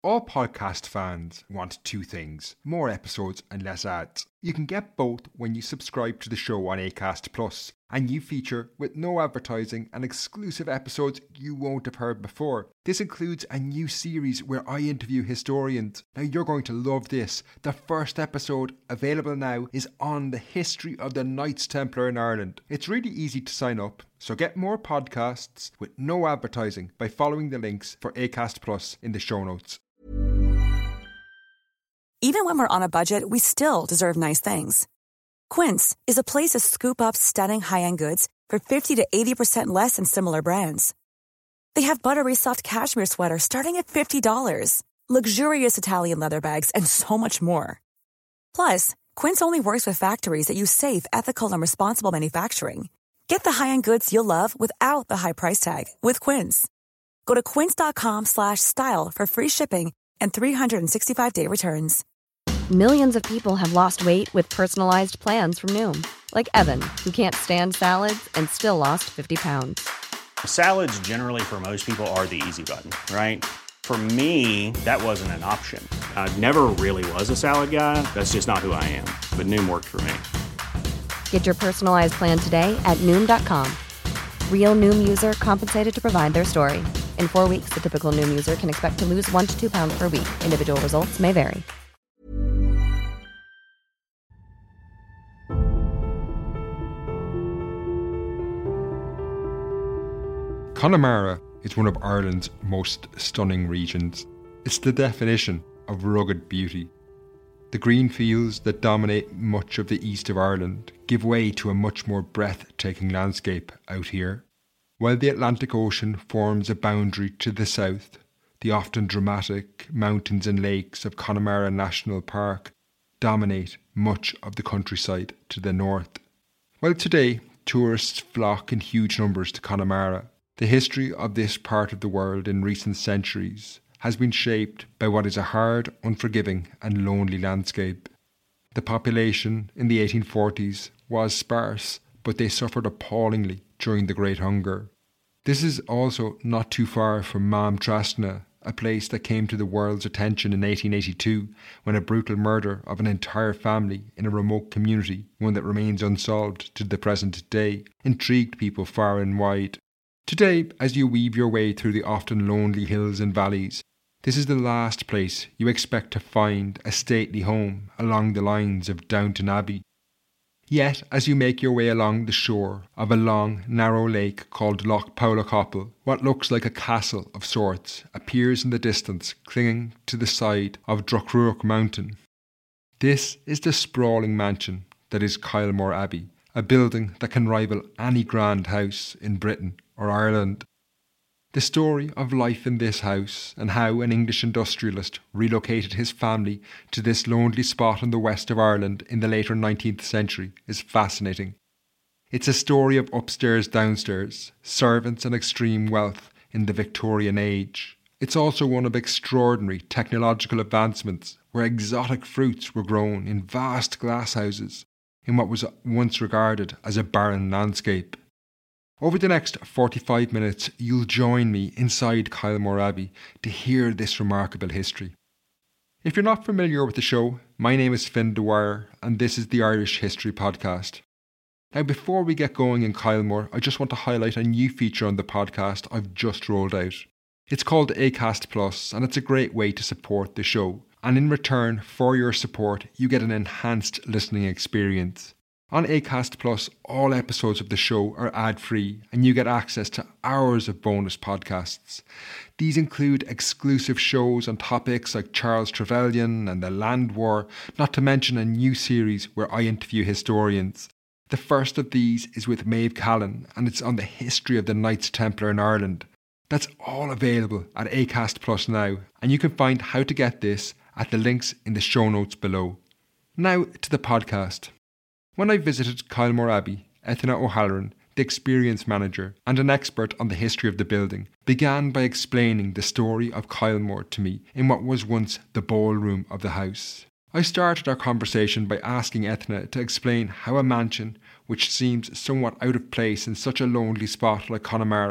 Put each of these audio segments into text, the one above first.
All podcast fans want two things: more episodes and less ads. You can get both when you subscribe to the show on Acast Plus, and you feature with no advertising and exclusive episodes you won't have heard before. This includes a new series where I interview historians. Now you're going to love this. The first episode, available now, is on the history of the Knights Templar in Ireland. It's really easy to sign up, so get more podcasts with no advertising by following the links for Acast Plus in the show notes. Even when we're on a budget, we still deserve nice things. Quince is a place to scoop up stunning high-end goods for 50 to 80% less than similar brands. They have buttery soft cashmere sweaters starting at $50, luxurious Italian leather bags, and so much more. Plus, Quince only works with factories that use safe, ethical, and responsible manufacturing. Get the high-end goods you'll love without the high price tag with Quince. Go to quince.com/style for free shipping and 365-day returns. Millions of people have lost weight with personalized plans from Noom. Like Evan, who can't stand salads and still lost 50 pounds. Salads generally for most people are the easy button, right? For me, that wasn't an option. I never really was a salad guy. That's just not who I am. But Noom worked for me. Get your personalized plan today at Noom.com. Real Noom user compensated to provide their story. In 4 weeks, the typical Noom user can expect to lose 1 to 2 pounds per week. Individual results may vary. Connemara is one of Ireland's most stunning regions. It's the definition of rugged beauty. The green fields that dominate much of the east of Ireland give way to a much more breathtaking landscape out here. While the Atlantic Ocean forms a boundary to the south, the often dramatic mountains and lakes of Connemara National Park dominate much of the countryside to the north. While today tourists flock in huge numbers to Connemara, the history of this part of the world in recent centuries has been shaped by what is a hard, unforgiving and lonely landscape. The population in the 1840s was sparse, but they suffered appallingly during the Great Hunger. This is also not too far from Mam Trasna, a place that came to the world's attention in 1882 when a brutal murder of an entire family in a remote community, one that remains unsolved to the present day, intrigued people far and wide. Today, as you weave your way through the often lonely hills and valleys, this is the last place you expect to find a stately home along the lines of Downton Abbey. Yet, as you make your way along the shore of a long, narrow lake called Loch Powlacoppel, what looks like a castle of sorts appears in the distance, clinging to the side of Druchruach Mountain. This is the sprawling mansion that is Kylemore Abbey, a building that can rival any grand house in Britain or Ireland. The story of life in this house and how an English industrialist relocated his family to this lonely spot in the west of Ireland in the later 19th century is fascinating. It's a story of upstairs, downstairs, servants and extreme wealth in the Victorian age. It's also one of extraordinary technological advancements where exotic fruits were grown in vast glasshouses in what was once regarded as a barren landscape. Over the next 45 minutes, you'll join me inside Kylemore Abbey to hear this remarkable history. If you're not familiar with the show, my name is Finn Dwyer and this is the Irish History Podcast. Now, before we get going in Kylemore, I just want to highlight a new feature on the podcast I've just rolled out. It's called Acast Plus and it's a great way to support the show. And in return for your support, you get an enhanced listening experience. On Acast Plus, all episodes of the show are ad-free and you get access to hours of bonus podcasts. These include exclusive shows on topics like Charles Trevelyan and the Land War, not to mention a new series where I interview historians. The first of these is with Maeve Callan and it's on the history of the Knights Templar in Ireland. That's all available at Acast Plus now, and you can find how to get this at the links in the show notes below. Now to the podcast. When I visited Kylemore Abbey, Eithne O'Halloran, the experience manager and an expert on the history of the building, began by explaining the story of Kylemore to me in what was once the ballroom of the house. I started our conversation by asking Eithne to explain how a mansion, which seems somewhat out of place in such a lonely spot like Connemara,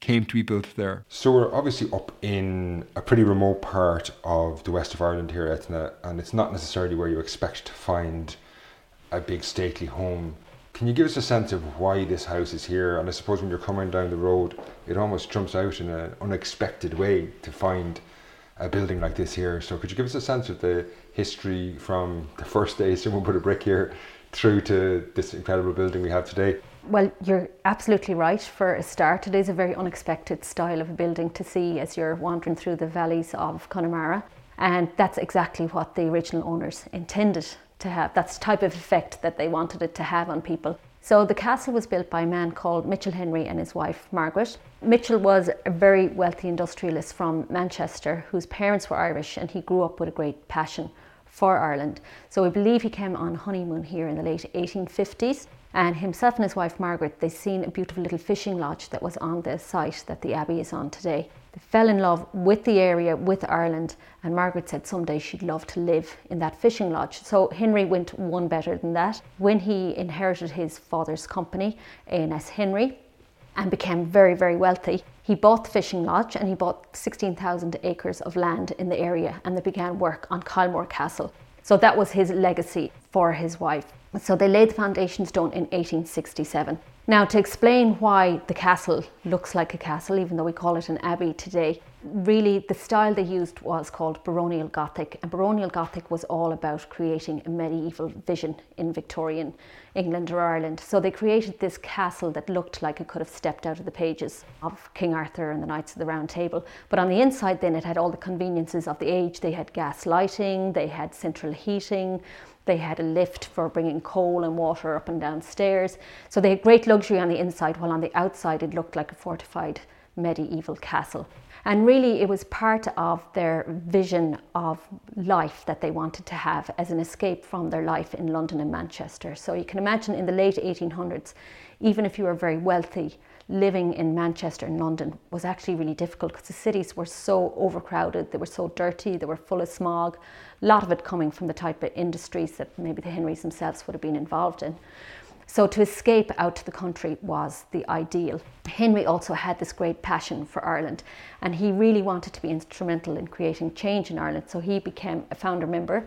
came to be built there. So we're obviously up in a pretty remote part of the west of Ireland here, Etna, and it's not necessarily where you expect to find a big stately home. Can you give us a sense of why this house is here? And I suppose when you're coming down the road, it almost jumps out in an unexpected way to find a building like this here. So could you give us a sense of the history from the first day someone put a brick here through to this incredible building we have today? Well, you're absolutely right. For a start, it is a very unexpected style of a building to see as you're wandering through the valleys of Connemara. And that's exactly what the original owners intended to have. That's the type of effect that they wanted it to have on people. So the castle was built by a man called Mitchell Henry and his wife Margaret. Mitchell was a very wealthy industrialist from Manchester whose parents were Irish, and he grew up with a great passion for Ireland. So we believe he came on honeymoon here in the late 1850s. And himself and his wife Margaret, they seen a beautiful little fishing lodge that was on the site that the Abbey is on today. They fell in love with the area, with Ireland, and Margaret said someday she'd love to live in that fishing lodge. So Henry went one better than that. When he inherited his father's company, A&S Henry, and became very, very wealthy, he bought the fishing lodge and he bought 16,000 acres of land in the area, and they began work on Kylemore Castle. So that was his legacy for his wife. So they laid the foundation stone in 1867. Now, to explain why the castle looks like a castle, even though we call it an abbey today, really the style they used was called baronial Gothic, and baronial Gothic was all about creating a medieval vision in Victorian England or Ireland. So they created this castle that looked like it could have stepped out of the pages of King Arthur and the Knights of the Round Table. But on the inside then it had all the conveniences of the age. They had gas lighting, they had central heating, they had a lift for bringing coal and water up and down stairs. So they had great luxury on the inside, while on the outside it looked like a fortified medieval castle. And really it was part of their vision of life that they wanted to have as an escape from their life in London and Manchester. So you can imagine in the late 1800s, even if you were very wealthy, living in Manchester and London was actually really difficult because the cities were so overcrowded, they were so dirty, they were full of smog, a lot of it coming from the type of industries that maybe the Henrys themselves would have been involved in. So to escape out to the country was the ideal. Henry also had this great passion for Ireland, and he really wanted to be instrumental in creating change in Ireland. So he became a founder member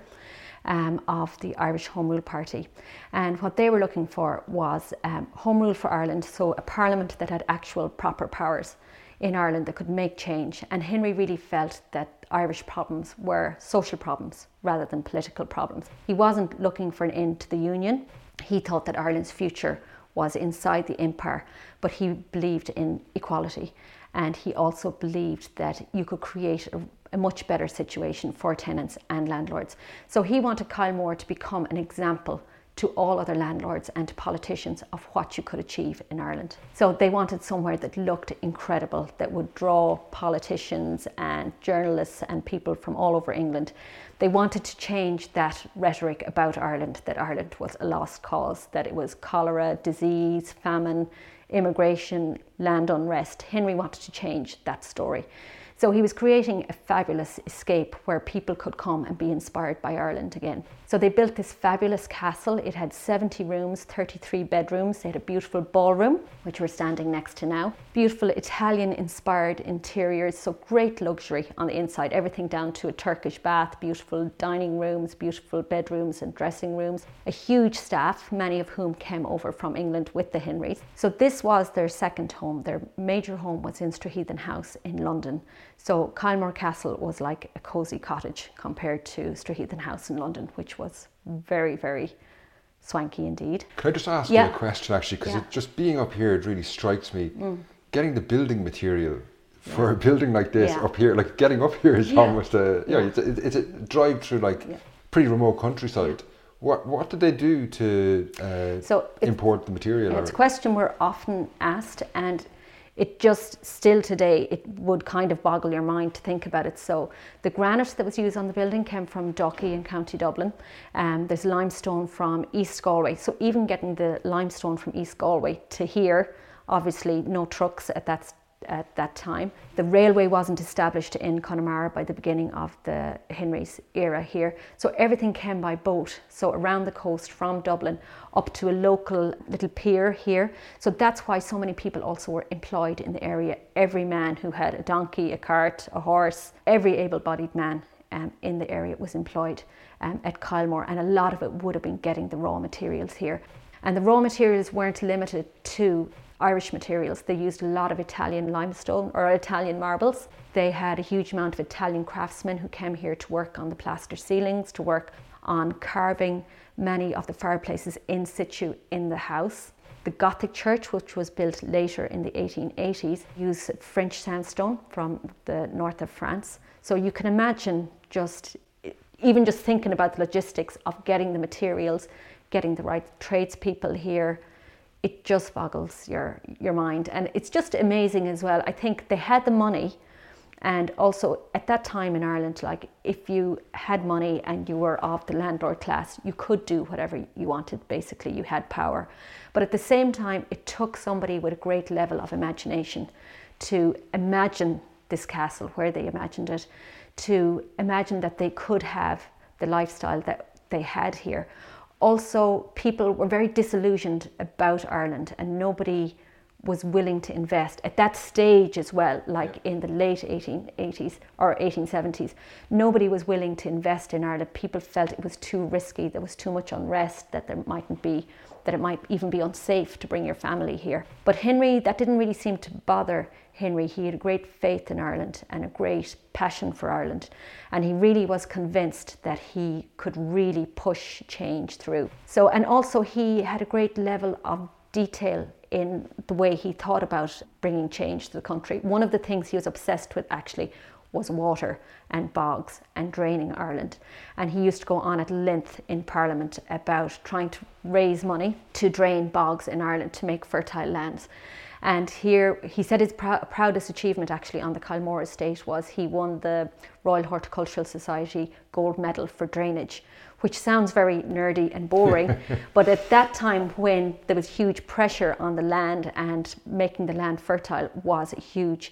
of the Irish Home Rule Party. And what they were looking for was Home Rule for Ireland, so a parliament that had actual proper powers in Ireland that could make change. And Henry really felt that Irish problems were social problems rather than political problems. He wasn't looking for an end to the Union. He thought that Ireland's future was inside the empire, but he believed in equality. And he also believed that you could create a much better situation for tenants and landlords. So he wanted Kylemore to become an example to all other landlords and to politicians of what you could achieve in Ireland. So they wanted somewhere that looked incredible, that would draw politicians and journalists and people from all over England. They wanted to change that rhetoric about Ireland, that Ireland was a lost cause, that it was cholera, disease, famine, immigration, land unrest. Henry wanted to change that story. So he was creating a fabulous escape where people could come and be inspired by Ireland again. So they built this fabulous castle. It had 70 rooms, 33 bedrooms. They had a beautiful ballroom, which we're standing next to now. Beautiful Italian-inspired interiors, so great luxury on the inside. Everything down to a Turkish bath, beautiful dining rooms, beautiful bedrooms and dressing rooms. A huge staff, many of whom came over from England with the Henrys. So this was their second home. Their major home was in Straheathan House in London. So Kylemore Castle was like a cosy cottage compared to Straheathan House in London, which was very, very swanky indeed. Can I just ask you a question actually, because just being up here, it really strikes me. Getting the building material for a building like this up here, like getting up here is almost it's a drive through pretty remote countryside. What did they do to import the material? It's a question we're often asked, and it just still today, it would kind of boggle your mind to think about it. So the granite that was used on the building came from Dalkey in County Dublin. There's limestone from East Galway. So even getting the limestone from East Galway to here, obviously no trucks at at that time. The railway wasn't established in Connemara by the beginning of the Henry's era here. So everything came by boat. So around the coast from Dublin up to a local little pier here. So that's why so many people also were employed in the area. Every man who had a donkey, a cart, a horse, every able-bodied man in the area was employed at Kylemore, and a lot of it would have been getting the raw materials here. And the raw materials weren't limited to Irish materials. They used a lot of Italian limestone or Italian marbles. They had a huge amount of Italian craftsmen who came here to work on the plaster ceilings, to work on carving many of the fireplaces in situ in the house. The Gothic church, which was built later in the 1880s, used French sandstone from the north of France. So you can imagine even just thinking about the logistics of getting the materials, getting the right tradespeople here, it just boggles your mind. And it's just amazing as well. I think they had the money, and also at that time in Ireland, like if you had money and you were of the landlord class, you could do whatever you wanted. Basically, you had power. But at the same time, it took somebody with a great level of imagination to imagine this castle where they imagined it, to imagine that they could have the lifestyle that they had here. Also, people were very disillusioned about Ireland, and nobody was willing to invest at that stage as well, like in the late 1880s or 1870s. Nobody was willing to invest in Ireland. People felt it was too risky, there was too much unrest, that it might even be unsafe to bring your family here. But Henry, that didn't really seem to bother Henry. He had a great faith in Ireland and a great passion for Ireland, and he really was convinced that he could really push change through. So, and also he had a great level of detail in the way he thought about bringing change to the country. One of the things he was obsessed with actually was water and bogs and draining Ireland. And he used to go on at length in Parliament about trying to raise money to drain bogs in Ireland to make fertile lands. And here, he said his proudest achievement actually on the Kylemore estate was he won the Royal Horticultural Society gold medal for drainage, which sounds very nerdy and boring, but at that time when there was huge pressure on the land and making the land fertile was a huge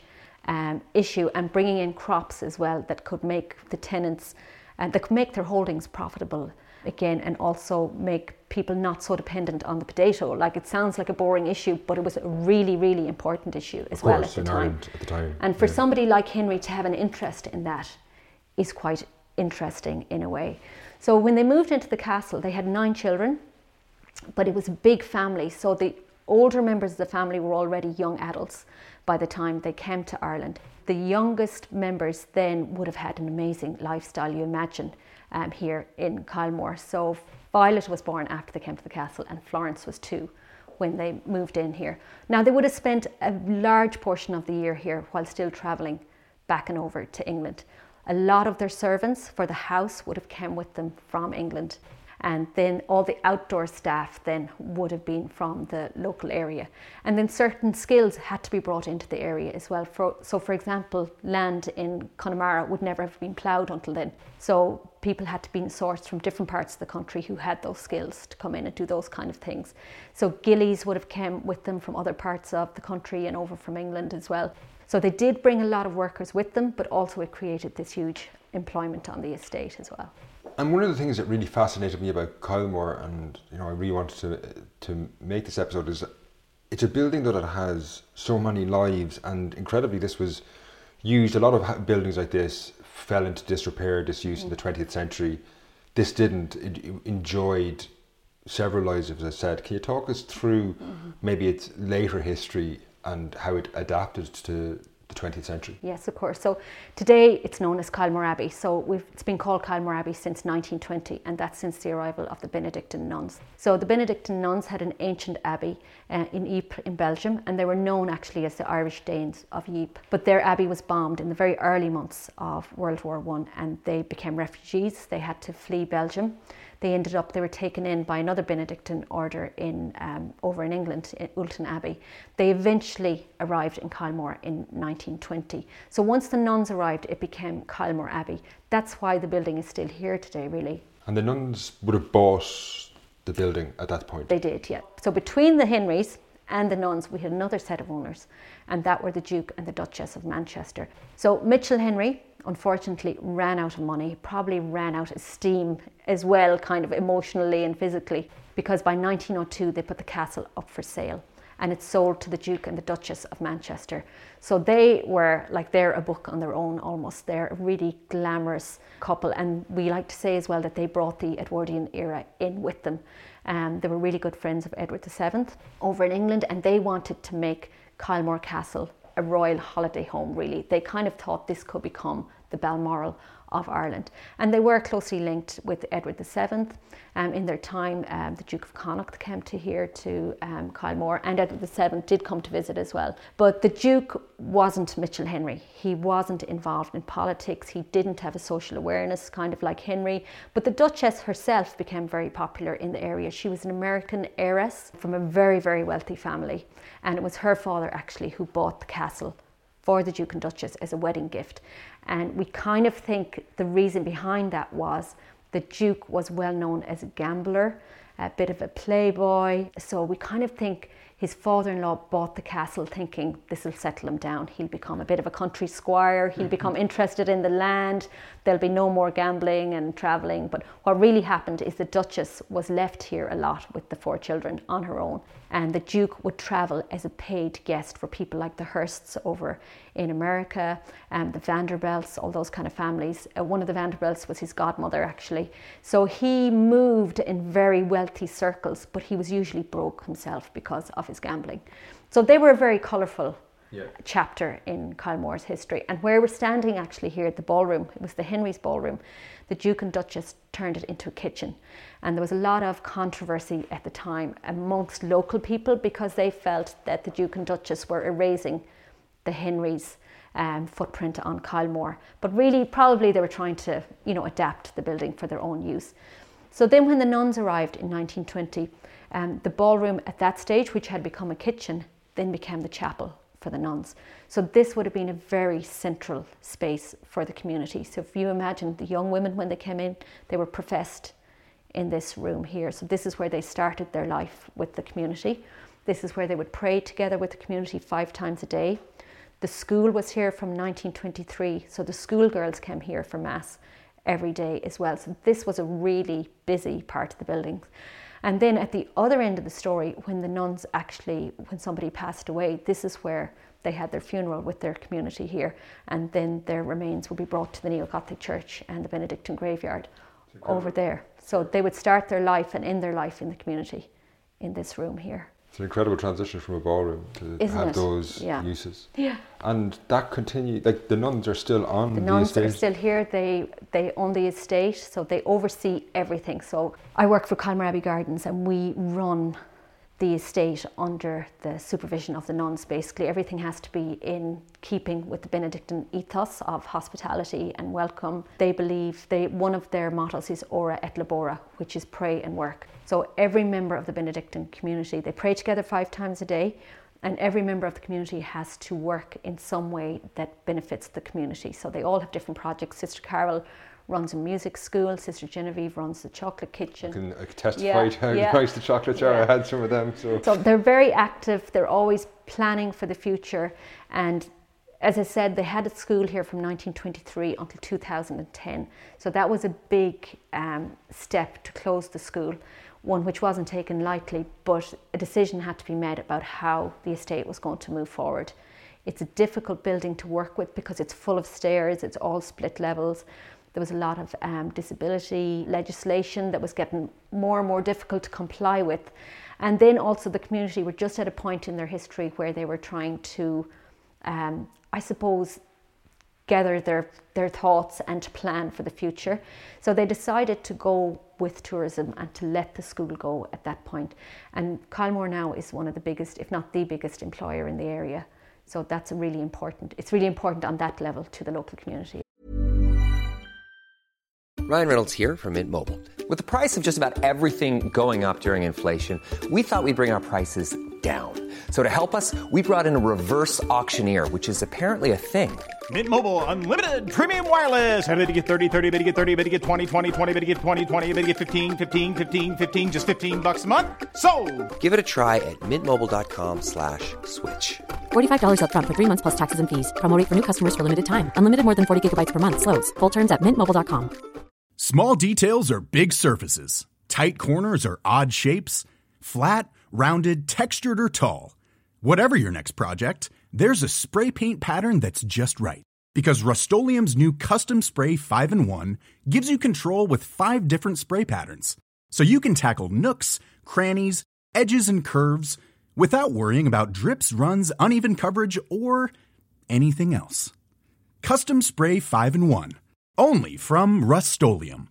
issue, and bringing in crops as well that could make the tenants, that could make their holdings profitable again, and also make people not so dependent on the potato. Like, it sounds like a boring issue, but it was a really, really important issue as well at the time. And for somebody like Henry to have an interest in that is quite interesting in a way. So when they moved into the castle, they had 9 children, but it was a big family. So the older members of the family were already young adults by the time they came to Ireland. The youngest members then would have had an amazing lifestyle, you imagine, here in Kylemore. So Violet was born after they came to the castle, and Florence was 2 when they moved in here. Now, they would have spent a large portion of the year here while still travelling back and over to England. A lot of their servants for the house would have come with them from England, and then all the outdoor staff then would have been from the local area. And then certain skills had to be brought into the area as well. So for example, land in Connemara would never have been ploughed until then. So people had to be sourced from different parts of the country who had those skills to come in and do those kind of things. So gillies would have come with them from other parts of the country and over from England as well. So they did bring a lot of workers with them, but also it created this huge employment on the estate as well. And one of the things that really fascinated me about Kylemore, and I really wanted to make this episode, is it's a building that has so many lives, and incredibly this was used. A lot of buildings like this fell into disrepair, disuse in the 20th century. This didn't. It enjoyed several lives, as I said. Can you talk us through maybe its later history and how it adapted to the 20th century? Yes, of course. So today it's known as Kylemore Abbey. So it's been called Kylemore Abbey since 1920, and that's since the arrival of the Benedictine nuns. So the Benedictine nuns had an ancient abbey in Ypres in Belgium, and they were known actually as the Irish Danes of Ypres. But their abbey was bombed in the very early months of World War I, and they became refugees. They had to flee Belgium. They were taken in by another Benedictine order over in England, in Oulton Abbey. They eventually arrived in Kylemore in 1920. So once the nuns arrived, it became Kylemore Abbey. That's why the building is still here today, really. And the nuns would have bought the building at that point? They did, yeah. So between the Henrys and the nuns, we had another set of owners, and that were the Duke and the Duchess of Manchester. So Mitchell Henry, unfortunately, ran out of money, probably ran out of steam as well, kind of emotionally and physically, because by 1902 they put the castle up for sale, and it's sold to the Duke and the Duchess of Manchester. So they were like, they're a book on their own almost. They're a really glamorous couple, and we like to say as well that they brought the Edwardian era in with them. They were really good friends of Edward VII over in England, and they wanted to make Kylemore Castle a royal holiday home, really. They kind of thought this could become the Balmoral of Ireland. And they were closely linked with Edward VII. In their time, the Duke of Connaught came to here to Kylemore, and Edward VII did come to visit as well. But the Duke wasn't Mitchell Henry. He wasn't involved in politics. He didn't have a social awareness, kind of like Henry. But the Duchess herself became very popular in the area. She was an American heiress from a very, very wealthy family. And it was her father actually who bought the castle for the Duke and Duchess as a wedding gift. And we kind of think the reason behind that was the Duke was well known as a gambler, a bit of a playboy. So we kind of think his father-in-law bought the castle thinking this will settle him down. He'll become a bit of a country squire. He'll become interested in the land. There'll be no more gambling and travelling. But what really happened is the Duchess was left here a lot with the 4 children on her own. And the Duke would travel as a paid guest for people like the Hearsts over in America, the Vanderbilts, all those kind of families. One of the Vanderbilts was his godmother, actually. So he moved in very wealthy circles, but he was usually broke himself because of his gambling. So they were a very colourful chapter in Kylemore's history. And where we're standing actually here at the ballroom, it was the Henry's ballroom, the Duke and Duchess turned it into a kitchen. And there was a lot of controversy at the time amongst local people because they felt that the Duke and Duchess were erasing the Henry's footprint on Kylemore. But really, probably they were trying to, adapt the building for their own use. So then when the nuns arrived in 1920, the ballroom at that stage, which had become a kitchen, then became the chapel for the nuns. So this would have been a very central space for the community. So if you imagine the young women when they came in, they were professed in this room here. So this is where they started their life with the community. This is where they would pray together with the community 5 times a day. The school was here from 1923, so the schoolgirls came here for Mass every day as well. So this was a really busy part of the building. And then at the other end of the story, when the nuns actually, when somebody passed away, this is where they had their funeral with their community here. And then their remains would be brought to the Neo-Gothic Church and the Benedictine graveyard over there. So they would start their life and end their life in the community in this room here. It's an incredible transition from a ballroom to have those uses. Yeah. And that continued, like the nuns are still on the estate? The nuns are still here. They own the estate, so they oversee everything. So I work for Kylemore Abbey Gardens and we run the estate under the supervision of the nuns. Basically, everything has to be in keeping with the Benedictine ethos of hospitality and welcome. They believe, one of their mottos is Ora et Labora, which is pray and work. So every member of the Benedictine community, they pray together 5 times a day, and every member of the community has to work in some way that benefits the community. So they all have different projects. Sister Carol runs a music school, Sister Genevieve runs the chocolate kitchen. I can testify to how nice the chocolate are. I had some of them. So they're very active, they're always planning for the future. And as I said, they had a school here from 1923 until 2010. So that was a big step to close the school, one which wasn't taken lightly, but a decision had to be made about how the estate was going to move forward. It's a difficult building to work with because it's full of stairs, it's all split levels. There was a lot of disability legislation that was getting more and more difficult to comply with. And then also the community were just at a point in their history where they were trying to, I suppose, gather their thoughts and to plan for the future. So they decided to go with tourism and to let the school go at that point. And Kylemore now is one of the biggest, if not the biggest employer in the area. So that's really important. It's really important on that level to the local community. Ryan Reynolds here from Mint Mobile. With the price of just about everything going up during inflation, we thought we'd bring our prices down. So to help us, we brought in a reverse auctioneer, which is apparently a thing. Mint Mobile Unlimited Premium Wireless. How to get 30, 30, bit to get 30, bit to get 20, 20, 20, bit to get 20, 20, bit to get 15, 15, 15, 15, just $15 a month? Sold! Give it a try at mintmobile.com/switch. $45 up front for 3 months plus taxes and fees. Promo rate for new customers for limited time. Unlimited more than 40 gigabytes per month. Slows full terms at mintmobile.com. Small details are big surfaces. Tight corners are odd shapes. Flat, rounded, textured, or tall. Whatever your next project, there's a spray paint pattern that's just right. Because Rust-Oleum's new Custom Spray 5-in-1 gives you control with 5 different spray patterns. So you can tackle nooks, crannies, edges, and curves without worrying about drips, runs, uneven coverage, or anything else. Custom Spray 5-in-1. Only from Rust-Oleum.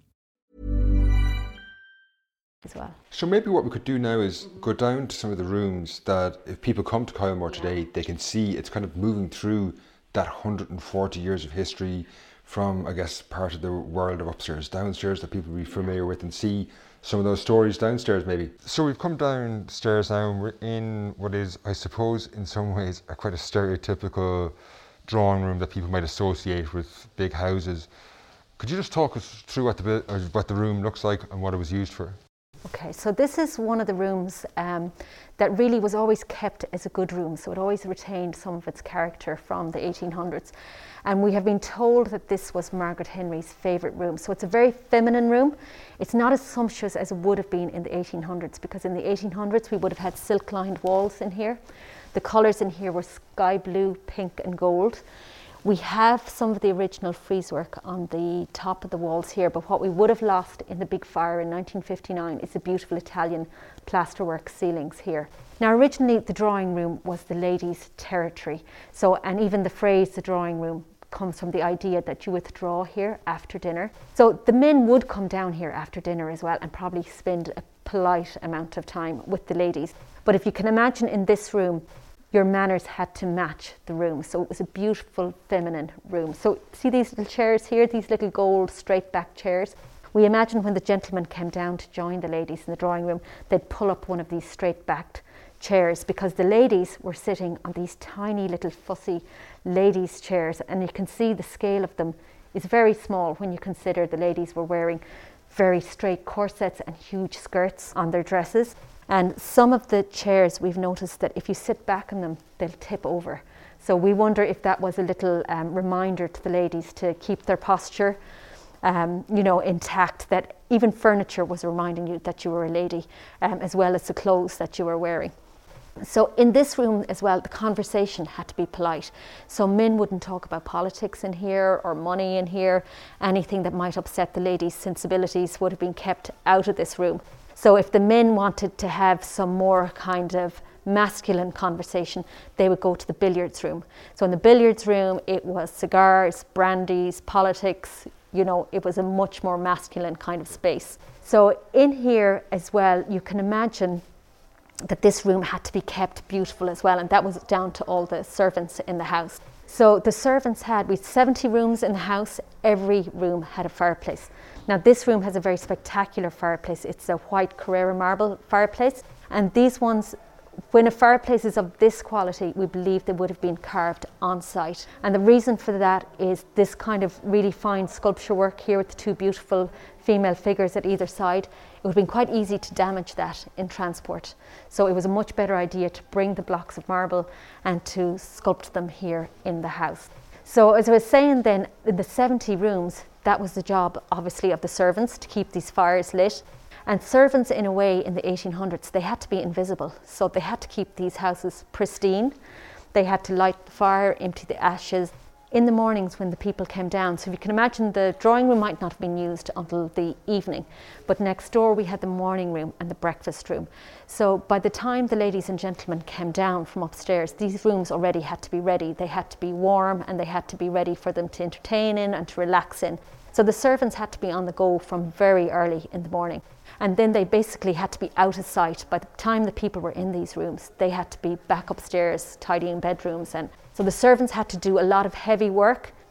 As well. So maybe what we could do now is go down to some of the rooms that if people come to Kylemore today, they can see it's kind of moving through that 140 years of history from, I guess, part of the world of upstairs, downstairs that people will be familiar with and see some of those stories downstairs maybe. So we've come downstairs now and we're in what is, I suppose, in some ways, quite a stereotypical drawing room that people might associate with big houses. Could you just talk us through what the room looks like and what it was used for? Okay, so this is one of the rooms that really was always kept as a good room, so it always retained some of its character from the 1800s. And we have been told that this was Margaret Henry's favourite room. So it's a very feminine room. It's not as sumptuous as it would have been in the 1800s, because in the 1800s we would have had silk-lined walls in here. The colours in here were sky blue, pink and gold. We have some of the original frieze-work on the top of the walls here, but what we would have lost in the big fire in 1959 is the beautiful Italian plasterwork ceilings here. Now originally the drawing room was the ladies' territory, and even the phrase the drawing room comes from the idea that you withdraw here after dinner. So the men would come down here after dinner as well and probably spend a polite amount of time with the ladies. But if you can imagine in this room, your manners had to match the room. So it was a beautiful feminine room. So see these little chairs here, these little gold straight back chairs? We imagine when the gentlemen came down to join the ladies in the drawing room, they'd pull up one of these straight backed chairs because the ladies were sitting on these tiny little fussy ladies' chairs, and you can see the scale of them is very small when you consider the ladies were wearing very straight corsets and huge skirts on their dresses. And some of the chairs, we've noticed that if you sit back on them, they'll tip over. So we wonder if that was a little reminder to the ladies to keep their posture, intact, that even furniture was reminding you that you were a lady, as well as the clothes that you were wearing. So in this room as well, the conversation had to be polite. So men wouldn't talk about politics in here or money in here. Anything that might upset the ladies' sensibilities would have been kept out of this room. So if the men wanted to have some more kind of masculine conversation, they would go to the billiards room. So in the billiards room, it was cigars, brandies, politics, it was a much more masculine kind of space. So in here as well, you can imagine that this room had to be kept beautiful as well, and that was down to all the servants in the house. So the servants we had 70 rooms in the house. Every room had a fireplace. Now this room has a very spectacular fireplace. It's a white Carrara marble fireplace, and these ones, when a fireplace is of this quality, we believe they would have been carved on site. And the reason for that is this kind of really fine sculpture work here with the two beautiful female figures at either side. It would have been quite easy to damage that in transport. So it was a much better idea to bring the blocks of marble and to sculpt them here in the house. So as I was saying then, in the 70 rooms, that was the job obviously of the servants, to keep these fires lit. And servants, in a way, in the 1800s, they had to be invisible. So they had to keep these houses pristine. They had to light the fire, empty the ashes in the mornings when the people came down. So if you can imagine, the drawing room might not have been used until the evening, but next door we had the morning room and the breakfast room. So by the time the ladies and gentlemen came down from upstairs, these rooms already had to be ready. They had to be warm and they had to be ready for them to entertain in and to relax in. So the servants had to be on the go from very early in the morning. And then they basically had to be out of sight. By the time the people were in these rooms, they had to be back upstairs tidying bedrooms. And so the servants had to do a lot of heavy work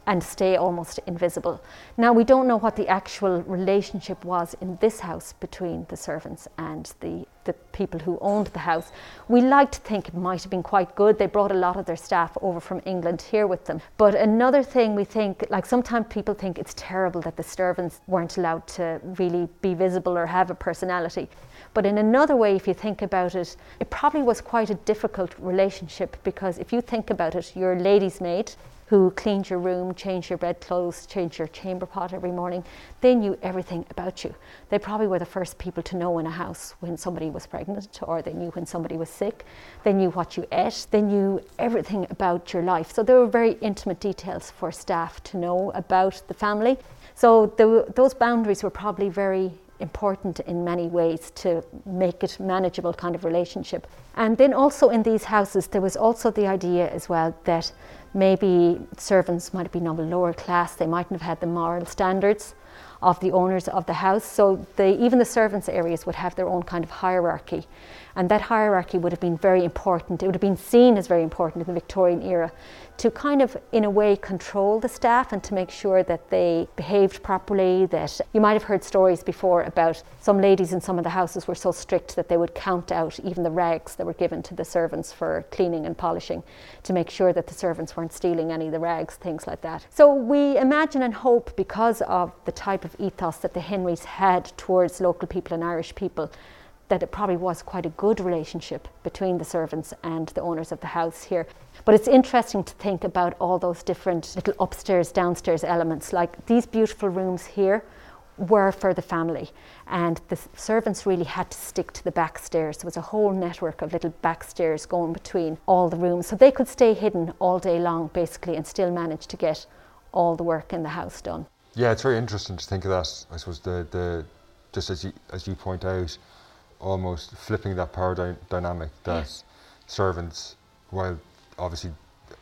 and stay almost invisible. Now, we don't know what the actual relationship was in this house between the servants and the people who owned the house. We like to think it might have been quite good. They brought a lot of their staff over from England here with them. But another thing we think, like sometimes people think it's terrible that the servants weren't allowed to really be visible or have a personality. But in another way, if you think about it, it probably was quite a difficult relationship, because if you think about it, you're a lady's maid who cleaned your room, changed your bedclothes, changed your chamber pot every morning. They knew everything about you. They probably were the first people to know in a house when somebody was pregnant, or they knew when somebody was sick. They knew what you ate. They knew everything about your life. So there were very intimate details for staff to know about the family. So those boundaries were probably very important in many ways to make it manageable kind of relationship. And then also in these houses, there was also the idea as well that maybe servants might have been of a lower class. They mightn't have had the moral standards of the owners of the house. So even the servants' areas would have their own kind of hierarchy. And that hierarchy would have been very important. It would have been seen as very important in the Victorian era to kind of, in a way, control the staff and to make sure that they behaved properly. That you might have heard stories before about some ladies in some of the houses were so strict that they would count out even the rags that were given to the servants for cleaning and polishing to make sure that the servants weren't stealing any of the rags, things like that. So we imagine and hope, because of the type of ethos that the Henrys had towards local people and Irish people, that it probably was quite a good relationship between the servants and the owners of the house here. But it's interesting to think about all those different little upstairs, downstairs elements. Like these beautiful rooms here were for the family, and the servants really had to stick to the back stairs. There was a whole network of little back stairs going between all the rooms, so they could stay hidden all day long basically and still manage to get all the work in the house done. Yeah, it's very interesting to think of that. I suppose the just as you point out, almost flipping that power dynamic that servants, while obviously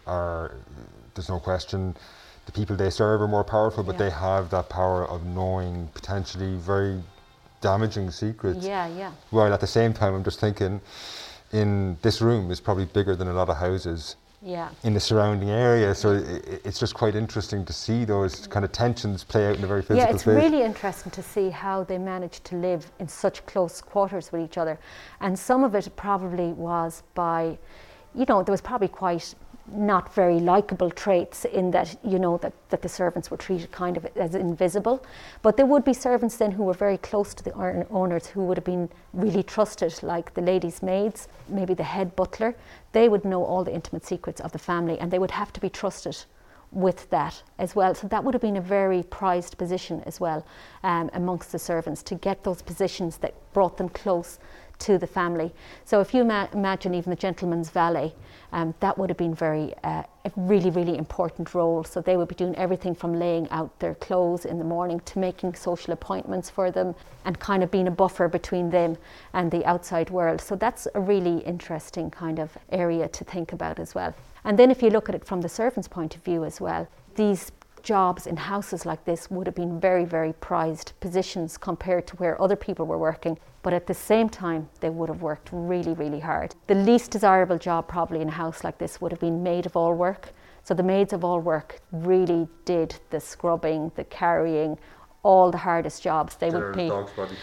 there's no question the people they serve are more powerful, but they have that power of knowing potentially very damaging secrets. Yeah. While at the same time, I'm just thinking, in this room is probably bigger than a lot of houses in the surrounding area, so it's just quite interesting to see those kind of tensions play out in a very physical space. Yeah, it's really interesting to see how they managed to live in such close quarters with each other. And some of it probably was by, there was probably quite not very likable traits in that, that the servants were treated kind of as invisible. But there would be servants then who were very close to the owners who would have been really trusted, like the ladies' maids, maybe the head butler. They would know all the intimate secrets of the family, and they would have to be trusted with that as well. So that would have been a very prized position as well amongst the servants, to get those positions that brought them close to the family. So if you imagine even the gentleman's valet, that would have been a really, really important role. So they would be doing everything from laying out their clothes in the morning to making social appointments for them and kind of being a buffer between them and the outside world. So that's a really interesting kind of area to think about as well. And then if you look at it from the servant's point of view as well, these jobs in houses like this would have been very, very prized positions compared to where other people were working. But at the same time, they would have worked really, really hard. The least desirable job probably in a house like this would have been maid of all work. So the maids of all work really did the scrubbing, the carrying, all the hardest jobs. They would be,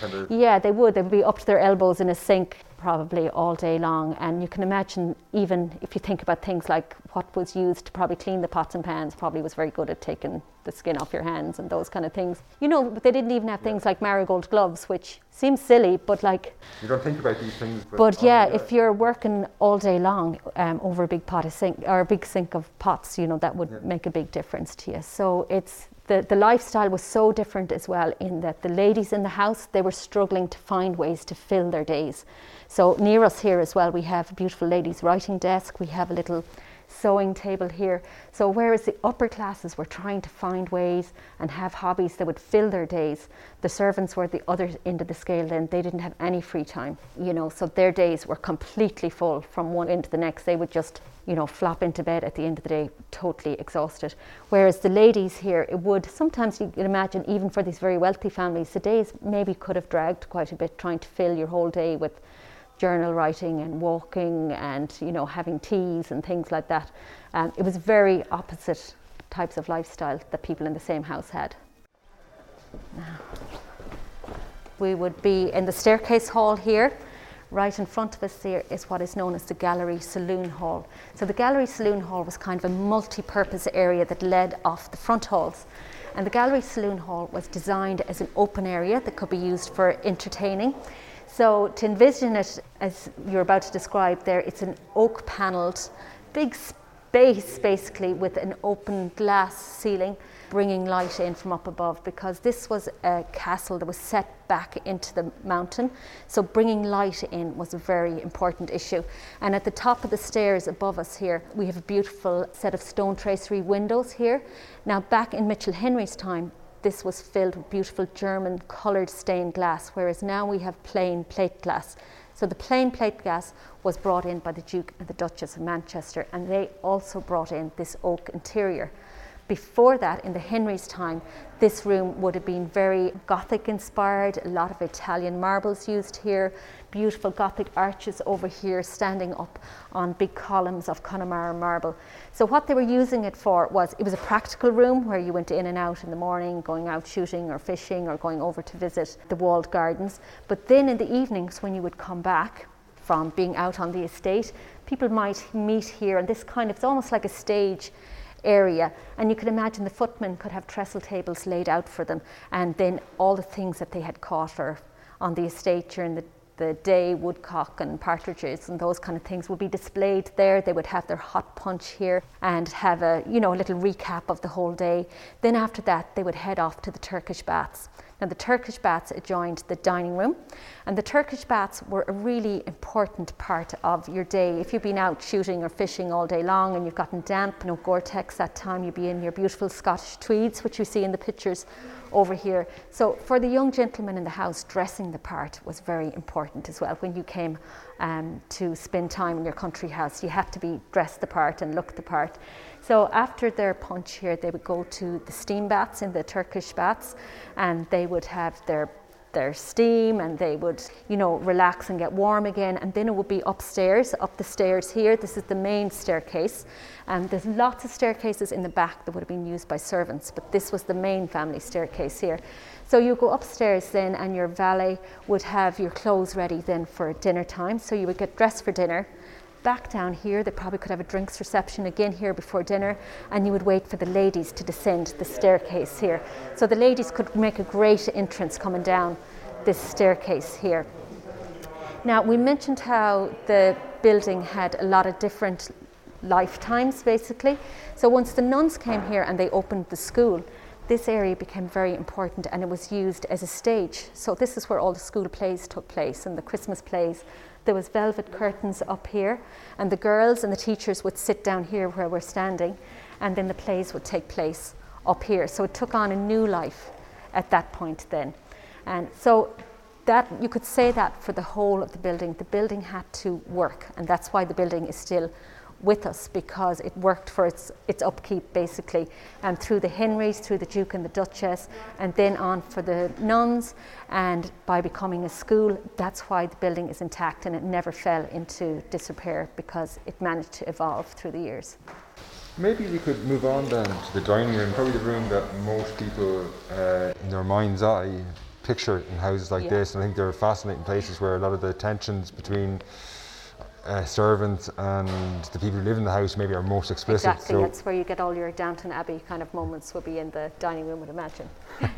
they would be up to their elbows in a sink probably all day long. And you can imagine, even if you think about things like what was used to probably clean the pots and pans, probably was very good at taking the skin off your hands and those kind of things. But they didn't even have things like marigold gloves, which seems silly, but like... You don't think about these things. But if you're working all day long over a big pot of sink, or a big sink of pots, that would make a big difference to you. So it's... The lifestyle was so different as well, in that the ladies in the house, they were struggling to find ways to fill their days. So near us here as well, we have a beautiful ladies' writing desk. We have a little sewing table here. So whereas the upper classes were trying to find ways and have hobbies that would fill their days, the servants were at the other end of the scale then. They didn't have any free time, so their days were completely full from one end to the next. They would just flop into bed at the end of the day, totally exhausted. Whereas the ladies here, it would, sometimes you can imagine, even for these very wealthy families, the days maybe could have dragged quite a bit, trying to fill your whole day with journal writing and walking and, having teas and things like that. It was very opposite types of lifestyle that people in the same house had. Now, we would be in the staircase hall here. Right in front of us here is what is known as the Gallery Saloon Hall. So the Gallery Saloon Hall was kind of a multi-purpose area that led off the front halls. And the Gallery Saloon Hall was designed as an open area that could be used for entertaining. So to envision it, as you're about to describe there, it's an oak panelled big space basically with an open glass ceiling, bringing light in from up above, because this was a castle that was set back into the mountain. So bringing light in was a very important issue. And at the top of the stairs above us here, we have a beautiful set of stone tracery windows here. Now back in Mitchell Henry's time, this was filled with beautiful German coloured stained glass, whereas now we have plain plate glass. So the plain plate glass was brought in by the Duke and the Duchess of Manchester, and they also brought in this oak interior. Before that, in the Henry's time, this room would have been very Gothic inspired, a lot of Italian marbles used here, beautiful Gothic arches over here standing up on big columns of Connemara marble. So what they were using it for was, it was a practical room where you went in and out in the morning, going out shooting or fishing or going over to visit the walled gardens. But then in the evenings when you would come back from being out on the estate, people might meet here, and this kind of, it's almost like a stage area, and you could imagine the footmen could have trestle tables laid out for them, and then all the things that they had caught or on the estate during the day, woodcock and partridges and those kind of things would be displayed there. They would have their hot punch here and have a little recap of the whole day. Then after that they would head off to the Turkish baths. Now the Turkish baths adjoined the dining room, and the Turkish baths were a really important part of your day. If you've been out shooting or fishing all day long and you've gotten damp, no Gore-Tex that time, you'd be in your beautiful Scottish tweeds, which you see in the pictures over here. So for the young gentleman in the house, dressing the part was very important as well. When you came to spend time in your country house, you had to be dressed the part and look the part. So after their punch here, they would go to the steam baths in the Turkish baths, and they would have their steam, and they would relax and get warm again, and then it would be upstairs, up the stairs here. This is the main staircase, and there's lots of staircases in the back that would have been used by servants, but this was the main family staircase here. So you go upstairs then, and your valet would have your clothes ready then for dinner time, so you would get dressed for dinner. Back down here, they probably could have a drinks reception again here before dinner, and you would wait for the ladies to descend the staircase here. So the ladies could make a great entrance coming down this staircase here. Now, we mentioned how the building had a lot of different lifetimes basically. So once the nuns came here and they opened the school, this area became very important, and it was used as a stage. So this is where all the school plays took place, and the Christmas plays. There was velvet curtains up here, and the girls and the teachers would sit down here where we're standing, and then the plays would take place up here. So it took on a new life at that point then. And so that, you could say that for the whole of the building had to work, and that's why the building is still with us, because it worked for its upkeep basically, and through the Henrys, through the Duke and the Duchess, and then on for the nuns, and by becoming a school, that's why the building is intact and it never fell into disrepair, because it managed to evolve through the years. Maybe we could move on then to the dining room, probably the room that most people in their mind's eye picture in houses like this, and I think they're fascinating places where a lot of the tensions between servants and the people who live in the house maybe are most explicit. Exactly, so that's where you get all your Downton Abbey kind of moments, will be in the dining room, I'd imagine.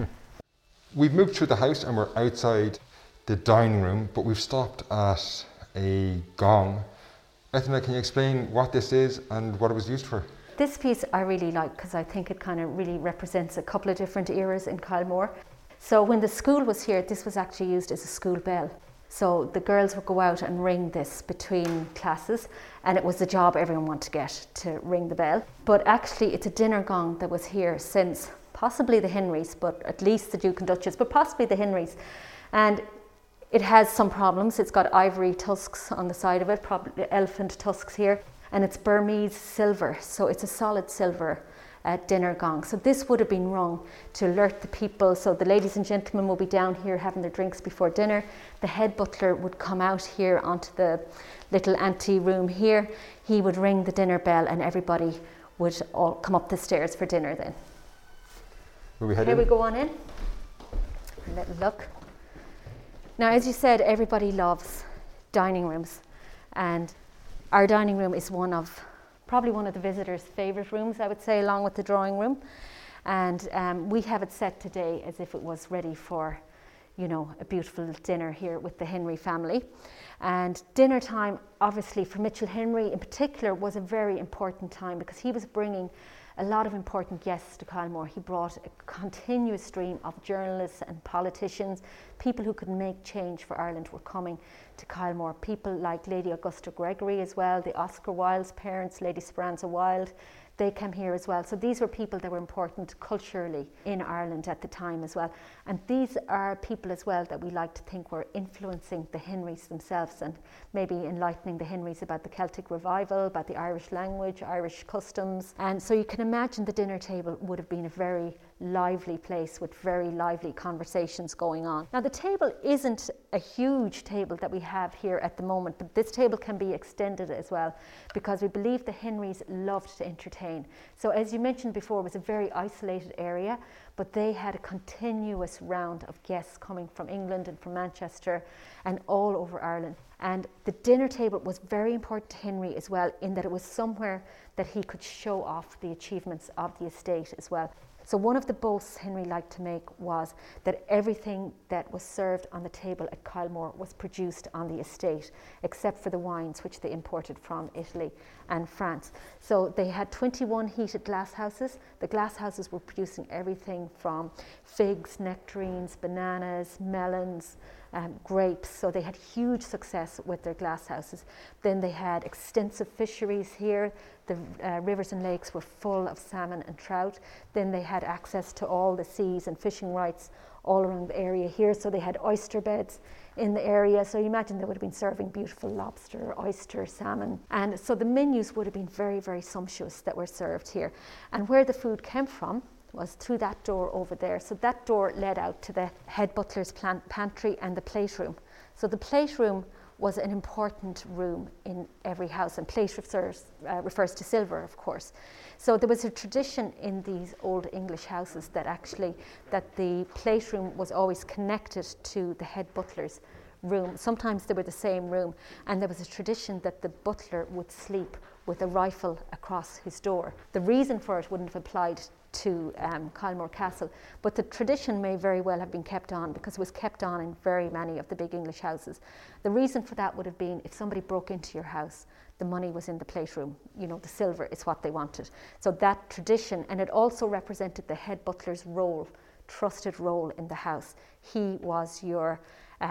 We've moved through the house and we're outside the dining room, but we've stopped at a gong. Ethna, can you explain what this is and what it was used for? This piece I really like, because I think it kind of really represents a couple of different eras in Kylemore. So when the school was here, this was actually used as a school bell. So the girls would go out and ring this between classes, and it was the job everyone wanted to get, to ring the bell. But actually it's a dinner gong that was here since possibly the Henrys, but at least the Duke and Duchess, but possibly the Henrys. And it has some problems. It's got ivory tusks on the side of it, probably elephant tusks here, and it's Burmese silver, so it's a solid silver dinner gong. So this would have been rung to alert the people. So the ladies and gentlemen will be down here having their drinks before dinner. The head butler would come out here onto the little ante room here. He would ring the dinner bell, and everybody would all come up the stairs for dinner then. Here we go on in. A little look. Now, as you said, everybody loves dining rooms, and our dining room is probably one of the visitors' favourite rooms, I would say, along with the drawing room. And we have it set today as if it was ready for, a beautiful dinner here with the Henry family. And dinner time, obviously, for Mitchell Henry in particular, was a very important time because he was bringing a lot of important guests to Kylemore. He brought a continuous stream of journalists and politicians. People who could make change for Ireland were coming to Kylemore. People like Lady Augusta Gregory as well, the Oscar Wilde's parents, Lady Speranza Wilde, they came here as well. So these were people that were important culturally in Ireland at the time as well. And these are people as well that we like to think were influencing the Henrys themselves and maybe enlightening the Henrys about the Celtic revival, about the Irish language, Irish customs. And so you can imagine the dinner table would have been a very lively place with very lively conversations going on. Now the table isn't a huge table that we have here at the moment, but this table can be extended as well because we believe the Henrys loved to entertain. So as you mentioned before, it was a very isolated area, but they had a continuous round of guests coming from England and from Manchester and all over Ireland. And the dinner table was very important to Henry as well, in that it was somewhere that he could show off the achievements of the estate as well. So one of the boasts Henry liked to make was that everything that was served on the table at Kylemore was produced on the estate, except for the wines which they imported from Italy and France. So they had 21 heated glass houses. The glass houses were producing everything from figs, nectarines, bananas, melons, grapes. So they had huge success with their glass houses. Then they had extensive fisheries here. The rivers and lakes were full of salmon and trout. Then they had access to all the seas and fishing rights all around the area here. So they had oyster beds in the area. So you imagine they would have been serving beautiful lobster, oyster, salmon. And so the menus would have been very, very sumptuous that were served here. And where the food came from was through that door over there. So that door led out to the head butler's pantry and the plate room. So the plate room was an important room in every house, and plate refers to silver, of course. So there was a tradition in these old English houses that the plate room was always connected to the head butler's room. Sometimes they were the same room, and there was a tradition that the butler would sleep with a rifle across his door. The reason for it wouldn't have applied to Kylemore Castle, but the tradition may very well have been kept on because it was kept on in very many of the big English houses. The reason for that would have been if somebody broke into your house, the money was in the plate room, the silver is what they wanted. So that tradition, and it also represented the head butler's trusted role in the house. He was your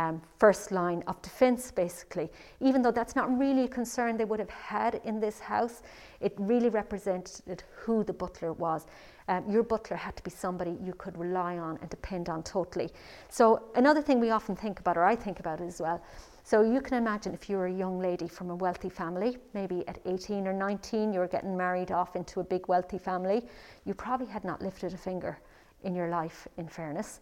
first line of defence, basically. Even though that's not really a concern they would have had in this house, it really represented who the butler was. Your butler had to be somebody you could rely on and depend on totally. So another thing we often think about, or I think about it as well, so you can imagine if you were a young lady from a wealthy family, maybe at 18 or 19 you were getting married off into a big wealthy family, you probably had not lifted a finger in your life, in fairness.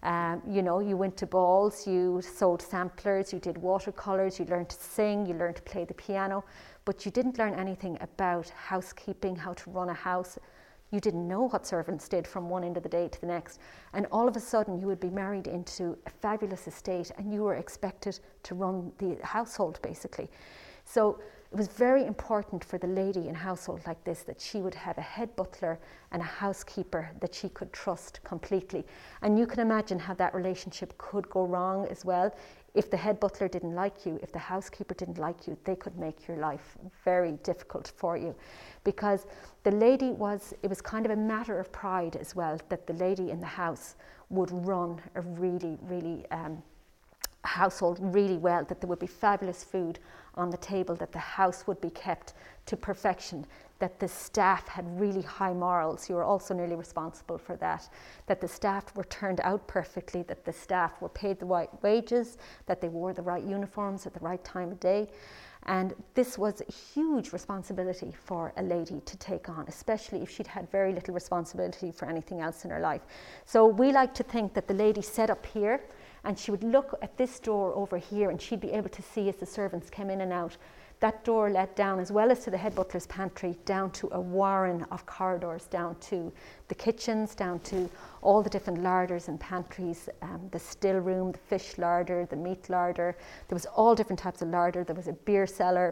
You went to balls, you sold samplers, you did watercolours, you learned to sing, you learned to play the piano, but you didn't learn anything about housekeeping, how to run a house. You didn't know what servants did from one end of the day to the next. And all of a sudden you would be married into a fabulous estate and you were expected to run the household, basically. So it was very important for the lady in a household like this that she would have a head butler and a housekeeper that she could trust completely. And you can imagine how that relationship could go wrong as well. If the head butler didn't like you, if the housekeeper didn't like you, they could make your life very difficult for you. Because it was kind of a matter of pride as well that the lady in the house would run a really, really household really well, that there would be fabulous food on the table, that the house would be kept to perfection, that the staff had really high morals. You were also nearly responsible for that the staff were turned out perfectly, that the staff were paid the right wages, that they wore the right uniforms at the right time of day. And this was a huge responsibility for a lady to take on, especially if she'd had very little responsibility for anything else in her life. So we like to think that the lady set up here and she would look at this door over here and she'd be able to see as the servants came in and out That door led down, as well as to the head butler's pantry, down to a warren of corridors, down to the kitchens, down to all the different larders and pantries, the still room, the fish larder, the meat larder. There was all different types of larder. There was a beer cellar.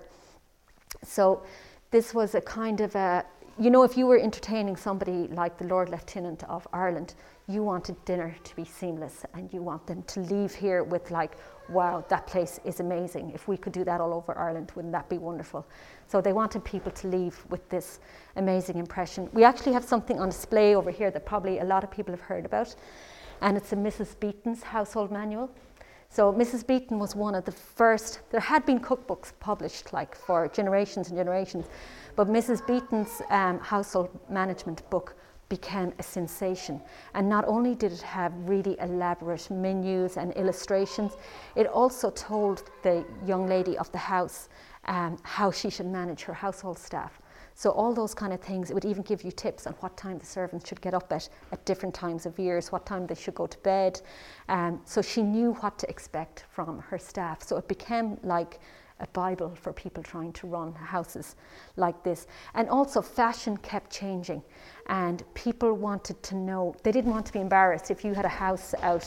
So this was a kind of a, you know, if you were entertaining somebody like the Lord Lieutenant of Ireland, you wanted dinner to be seamless and you want them to leave here with like, wow, that place is amazing. If we could do that all over Ireland, wouldn't that be wonderful? So they wanted people to leave with this amazing impression. We actually have something on display over here that probably a lot of people have heard about, and it's a Mrs. Beaton's household manual. So Mrs. Beaton was one of the first, there had been cookbooks published like for generations and generations, but Mrs. Beaton's household management book became a sensation. And not only did it have really elaborate menus and illustrations, it also told the young lady of the house how she should manage her household staff. So all those kind of things. It would even give you tips on what time the servants should get up at different times of years, what time they should go to bed. So she knew what to expect from her staff. So it became like a Bible for people trying to run houses like this. And also fashion kept changing, and people wanted to know, they didn't want to be embarrassed if you had a house out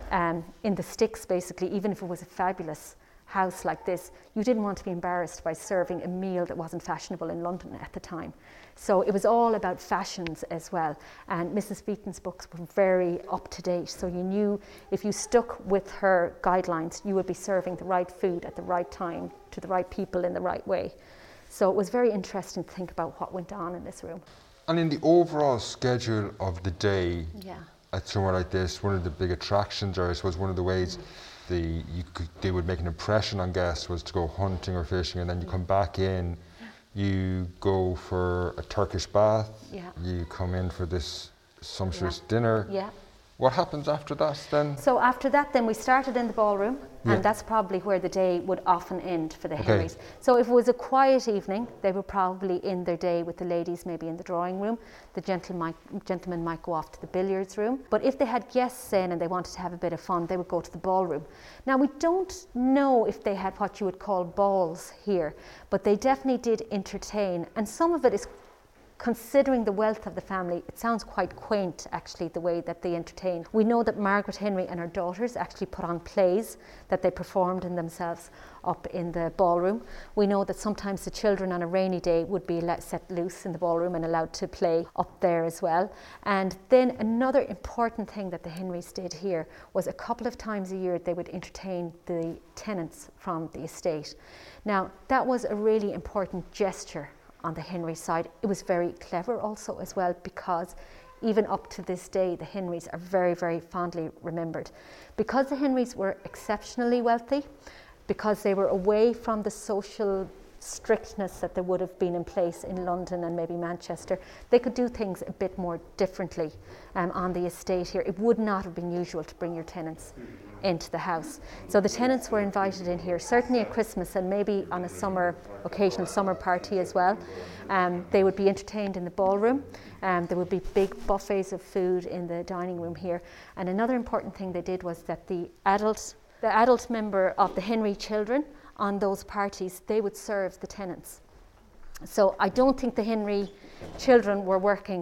in the sticks, basically, even if it was a fabulous house like this, you didn't want to be embarrassed by serving a meal that wasn't fashionable in London at the time. So it was all about fashions as well, and Mrs. Beaton's books were very up to date, so you knew if you stuck with her guidelines, you would be serving the right food at the right time to the right people in the right way. So it was very interesting to think about what went on in this room. And in the overall schedule of the day, at somewhere like this, one of the big attractions, or I suppose one of the ways they would make an impression on guests, was to go hunting or fishing, and then you come back in, you go for a Turkish bath, you come in for this sumptuous dinner. What happens after that then? So after that then we started in the ballroom, and that's probably where the day would often end for the Henrys. So if it was a quiet evening, they would probably end their day with the ladies maybe in the drawing room. The gentlemen might go off to the billiards room. But if they had guests in and they wanted to have a bit of fun, they would go to the ballroom. Now we don't know if they had what you would call balls here, but they definitely did entertain, and some of it is, considering the wealth of the family, it sounds quite quaint actually, the way that they entertained. We know that Margaret Henry and her daughters actually put on plays that they performed in themselves up in the ballroom. We know that sometimes the children on a rainy day would be set loose in the ballroom and allowed to play up there as well. And then another important thing that the Henrys did here was a couple of times a year they would entertain the tenants from the estate. Now that was a really important gesture on the Henry side. It was very clever also as well, because even up to this day the Henrys are very, very fondly remembered. Because the Henrys were exceptionally wealthy, because they were away from the social strictness that there would have been in place in London and maybe Manchester, they could do things a bit more differently on the estate here. It would not have been usual to bring your tenants into the house. So the tenants were invited in here, certainly at Christmas and maybe on a occasional summer party as well. They would be entertained in the ballroom. There would be big buffets of food in the dining room here. And another important thing they did was that the adult member of the Henry children on those parties, they would serve the tenants. So I don't think the Henry children were working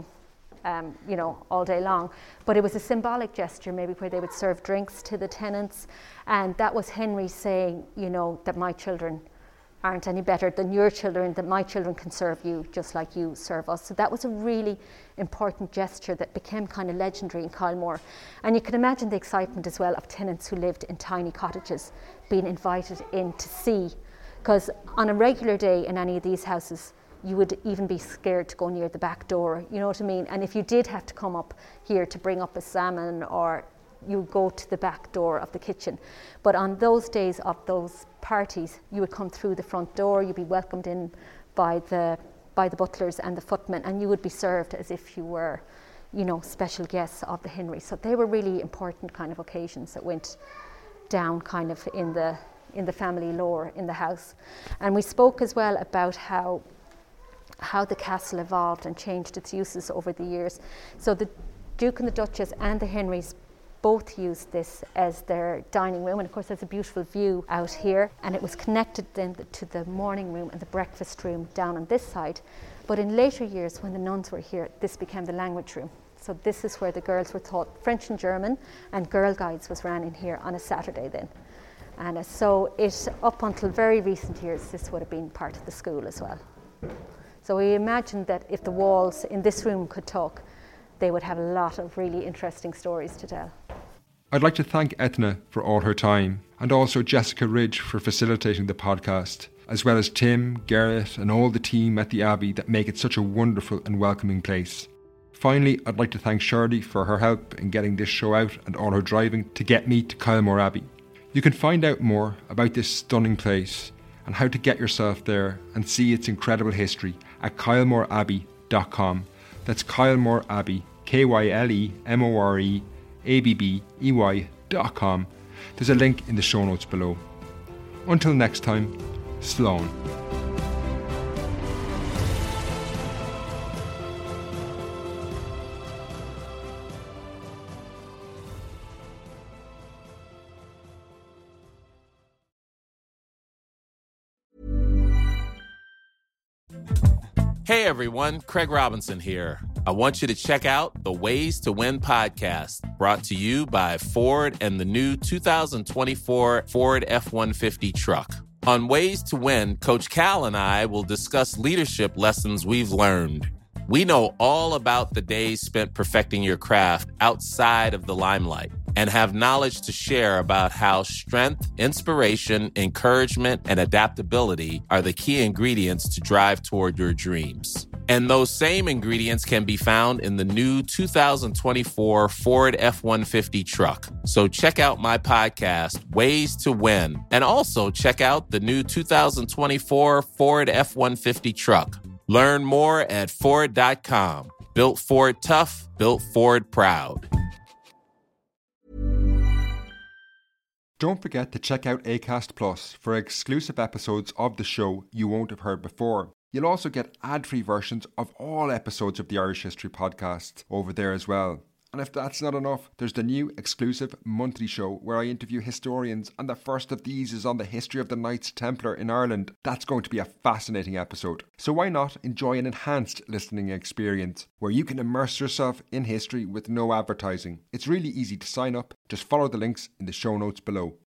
all day long, but it was a symbolic gesture maybe where they would serve drinks to the tenants, and that was Henry saying, that my children aren't any better than your children, that my children can serve you just like you serve us. So that was a really important gesture that became kind of legendary in Kylemore. And you can imagine the excitement as well of tenants who lived in tiny cottages being invited in to see, because on a regular day in any of these houses you would even be scared to go near the back door, you know what I mean? And if you did have to come up here to bring up a salmon, or you go to the back door of the kitchen. But on those days of those parties, you would come through the front door, you'd be welcomed in by the butlers and the footmen, and you would be served as if you were, special guests of the Henrys. So they were really important kind of occasions that went down kind of in the family lore in the house. And we spoke as well about how the castle evolved and changed its uses over the years. So the Duke and the Duchess and the Henrys both used this as their dining room, and of course there's a beautiful view out here, and it was connected then to the morning room and the breakfast room down on this side. But in later years, when the nuns were here, this became the language room. So this is where the girls were taught French and German, and Girl Guides was ran in here on a Saturday then. And so it, up until very recent years, this would have been part of the school as well. So we imagined that if the walls in this room could talk, they would have a lot of really interesting stories to tell. I'd like to thank Etna for all her time, and also Jessica Ridge for facilitating the podcast, as well as Tim, Garrett and all the team at the Abbey that make it such a wonderful and welcoming place. Finally, I'd like to thank Shirley for her help in getting this show out and all her driving to get me to Kylemore Abbey. You can find out more about this stunning place and how to get yourself there and see its incredible history at kylemoreabbey.com. That's Kylemore Abbey, KYLEMOREABBEY.com. There's a link in the show notes below. Until next time, Slán. Hey everyone, Craig Robinson here. I want you to check out the Ways to Win podcast, brought to you by Ford and the new 2024 Ford F-150 truck. On Ways to Win, Coach Cal and I will discuss leadership lessons we've learned. We know all about the days spent perfecting your craft outside of the limelight and have knowledge to share about how strength, inspiration, encouragement, and adaptability are the key ingredients to drive toward your dreams. And those same ingredients can be found in the new 2024 Ford F-150 truck. So check out my podcast, Ways to Win, and also check out the new 2024 Ford F-150 truck. Learn more at Ford.com. Built Ford tough, built Ford proud. Don't forget to check out Acast Plus for exclusive episodes of the show you won't have heard before. You'll also get ad-free versions of all episodes of the Irish History Podcast over there as well. And if that's not enough, there's the new exclusive monthly show where I interview historians, and the first of these is on the history of the Knights Templar in Ireland. That's going to be a fascinating episode. So why not enjoy an enhanced listening experience where you can immerse yourself in history with no advertising? It's really easy to sign up. Just follow the links in the show notes below.